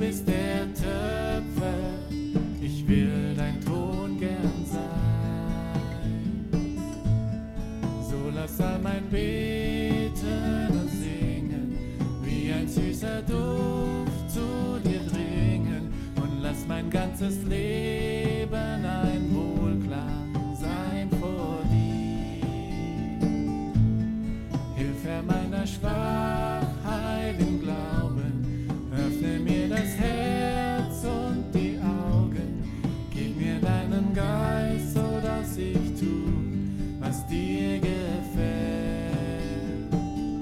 bist der Töpfer, ich will dein Ton gern sein. So lass all mein Beten und Singen wie ein süßer Duft zu dir dringen und lass mein ganzes Leben ein Wohlklang sein vor dir. Hilf Herr meiner Schwachheit im Glauben, öffne mir das Herz und die Augen, gib mir deinen Geist, so dass ich tu, was dir gefällt.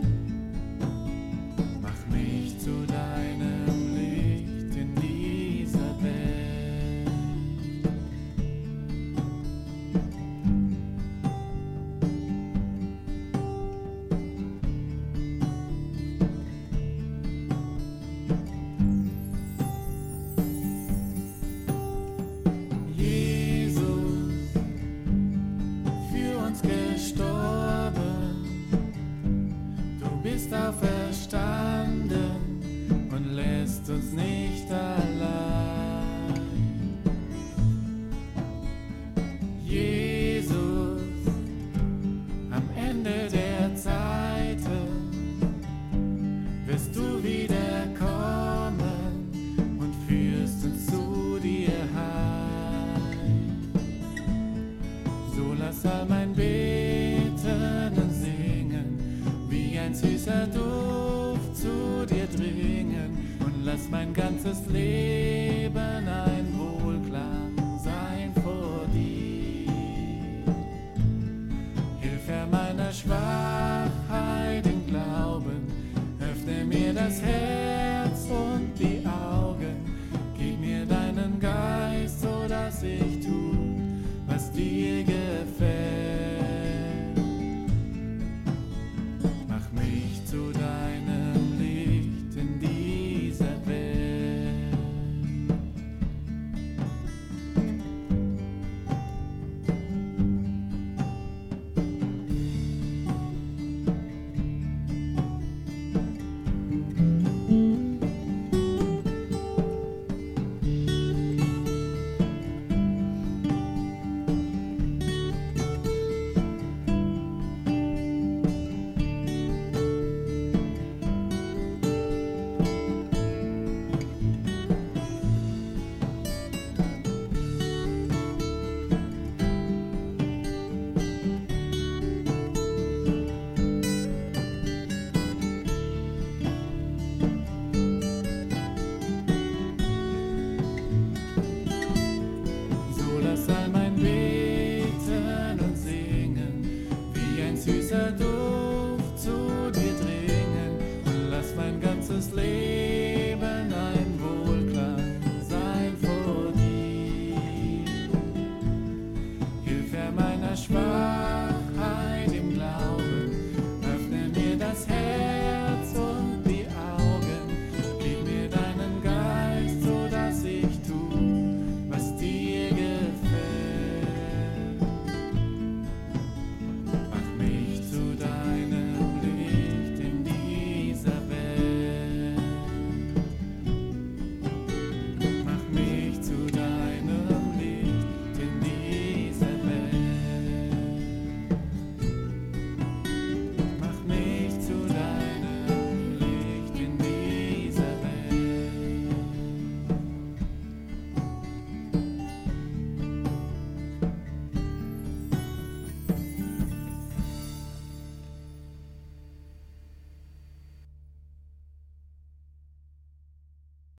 Mach mich zu deinem Licht in dieser Welt. Jesus, für uns gestorben, du bist auferstanden und lässt uns nicht allein. Jesus, am Ende der Zeiten wirst du wiederkommen und führst uns zu dir heim. So lass all mein Beten und Singen wie ein süßer Duft zu dir dringen und lass mein ganzes Leben ein Wohlklang sein vor dir. Hilf Herr meiner Schwachheit im Glauben, öffne mir das Herz